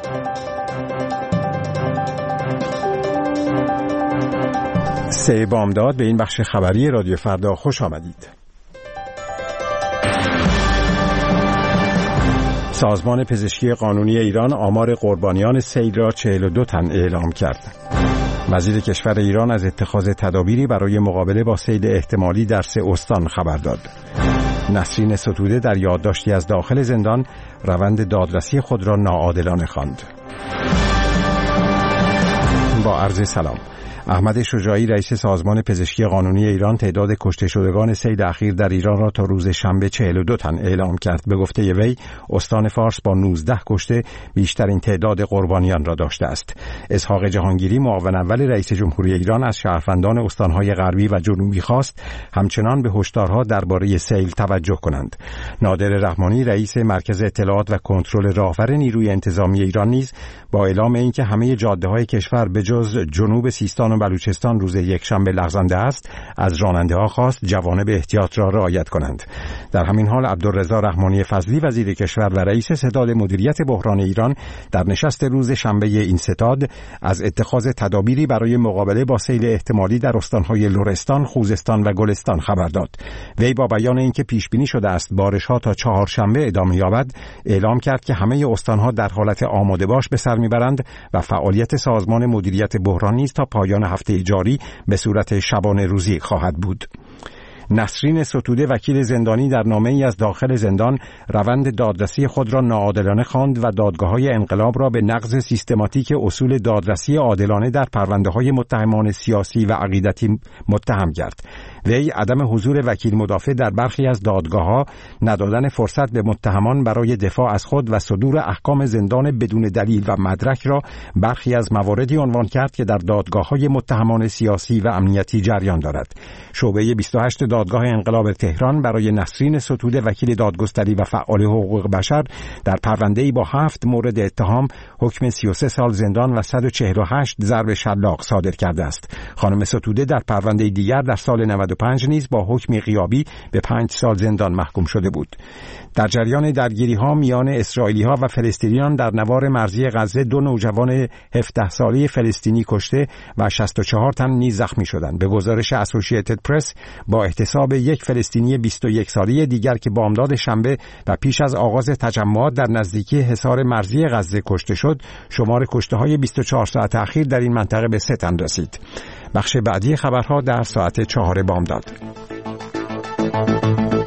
سه بامداد به این بخش خبری رادیو فردا خوش آمدید. سازمان پزشکی قانونی ایران آمار قربانیان سیل را 42 تن اعلام کرد. وزیر کشور ایران از اتخاذ تدابیری برای مقابله با سیل احتمالی در 3 استان خبر داد. نسرین ستوده در یادداشتی از داخل زندان روند دادرسی خود را ناعادلانه خواند. با عرض سلام. احمد شجاعی رئیس سازمان پزشکی قانونی ایران تعداد کشته شدگان سیل اخیر در ایران را تا روز شنبه 42 تن اعلام کرد. به گفته وی استان فارس با 19 کشته بیشترین تعداد قربانیان را داشته است. اسحاق جهانگیری معاون اول رئیس جمهوری ایران از شهروندان استانهای غربی و جنوبی خواست همچنان به هشدارها درباره سیل توجه کنند. نادر رحمانی رئیس مرکز اطلاعات و کنترل راهور نیروی انتظامی ایران نیز با اعلام اینکه همه جاده‌های کشور به جز جنوب سیستان و بلوچستان روز یکشنبه لغزنده است، از راننده‌ها خواست جوانب احتیاط را رعایت کنند. در همین حال عبدالرضا رحمانی فضلی وزیر کشور و رئیس ستاد مدیریت بحران ایران در نشست روز شنبه این ستاد از اتخاذ تدابیری برای مقابله با سیل احتمالی در استان‌های لرستان، خوزستان و گلستان خبر داد. وی با بیان اینکه پیش بینی شده است بارش‌ها تا چهارشنبه ادامه یابد، اعلام کرد که همه استان‌ها در حالت آماده باش به سر می‌برند و فعالیت سازمان مدیریت بحران نیز تا پایان هفته جاری به صورت شبانه روزی خواهد بود. نسرین ستوده وکیل زندانی در نامه‌ای از داخل زندان روند دادرسی خود را ناعادلانه خواند و دادگاه‌های انقلاب را به نقض سیستماتیک اصول دادرسی عادلانه در پرونده‌های متهمان سیاسی و عقیدتی متهم کرد. وی عدم حضور وکیل مدافع در برخی از دادگاه‌ها، ندادن فرصت به متهمان برای دفاع از خود و صدور احکام زندان بدون دلیل و مدرک را برخی از مواردی عنوان کرد که در دادگاه‌های متهمان سیاسی و امنیتی جریان دارد. شعبه 28 دادگاه انقلاب تهران برای نسرین ستوده وکیل دادگستری و فعال حقوق بشر در پرونده‌ای با 7 مورد اتهام حکم 33 سال زندان و 148 ضرب شلاق صادر کرده است. خانم ستوده در پرونده دیگر در سال 95 نیز با حکم غیابی به 5 سال زندان محکوم شده بود. در جریان درگیری‌ها میان اسرائیلی‌ها و فلسطینیان در نوار مرزی غزه 2 نوجوان 17 ساله فلسطینی کشته و 64 تن نیز زخمی شدند. به گزارش اسوسییتد پرس با احتساب یک فلسطینی 21 ساله دیگر که بامداد شنبه و پیش از آغاز تجمعات در نزدیکی حصار مرزی غزه کشته شد، شمار کشته‌های 24 ساعت اخیر در این منطقه به 3 تن رسید. بخش بعدی خبرها در ساعت 4 بامداد.